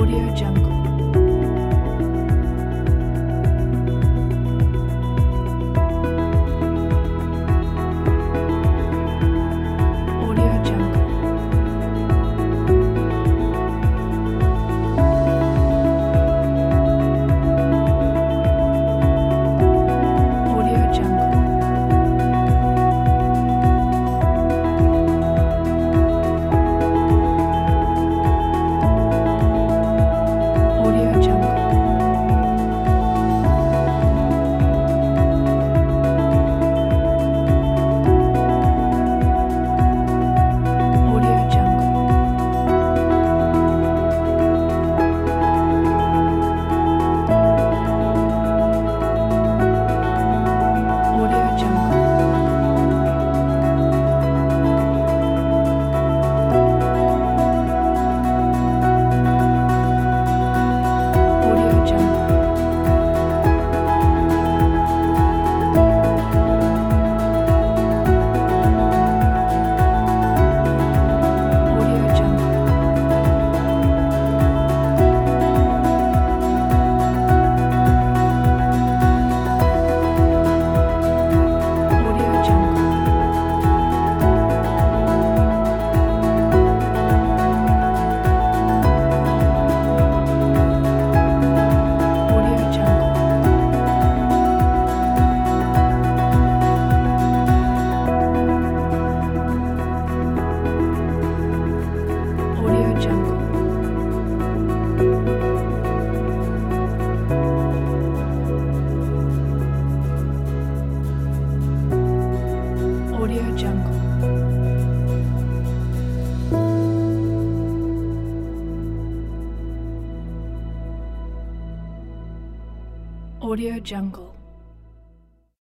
Audio Jungle. Audio Jungle. Audio Jungle. Audio Jungle. Audio Jungle. Audio Jungle. Audio Jungle. Audio Jungle. Audio Jungle. Audio Jungle. Audio Jungle. Audio Jungle. Audio Jungle.